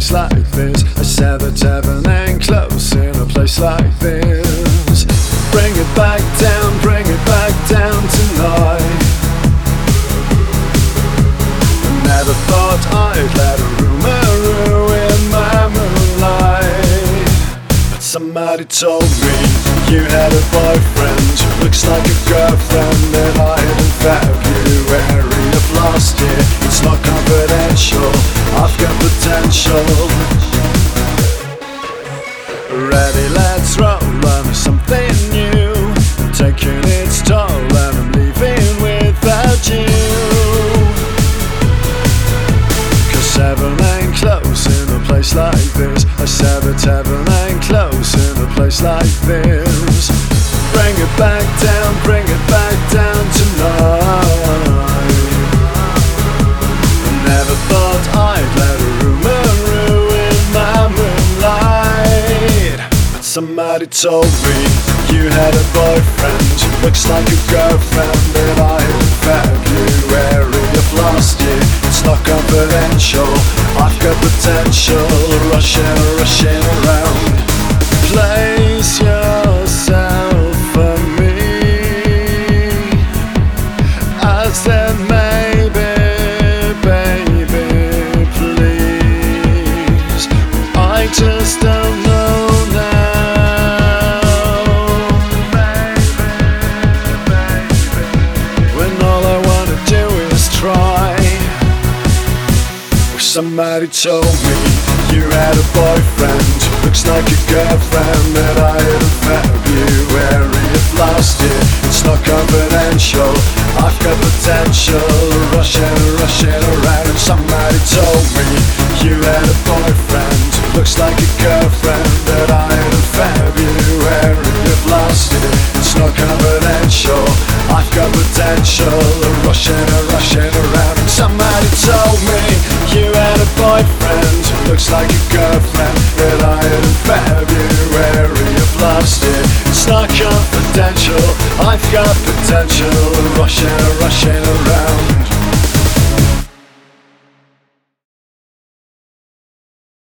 place like this. I said that heaven ain't close in a place like this. Bring it back down tonight. Never thought I'd let a rumor ruin my moonlight, but somebody told me you had a boyfriend who looks like a girlfriend that I had in February of last year. It's not confidential, I've got potential. Ready, let's roll on something new, taking its toll and I'm leaving without you. Cause heaven ain't close in a place like this. I said that heaven ain't close in a place like this. Bring it back down tonight. Never thought I'd let a rumor ruin my moonlight, but somebody told me you had a boyfriend who looks like a girlfriend that I had in February of last year. It's not confidential, I've got potential. Rushing around. Place yourself for me. I said maybe, baby, please. I just don't know now, baby. When all I wanna do is try. Somebody told me you had a boyfriend who looks like a girlfriend that I had in February of last year. It's not confidential, I've got potential. Rushing around. And somebody told me you had a boyfriend who looks like a girlfriend that I had in February of last year. It's not confidential, I've got potential. Rushing around. And somebody told me you had a boyfriend who looks like a girlfriend that I had in February of last year. It's not confidential, I've got potential. Rushing around.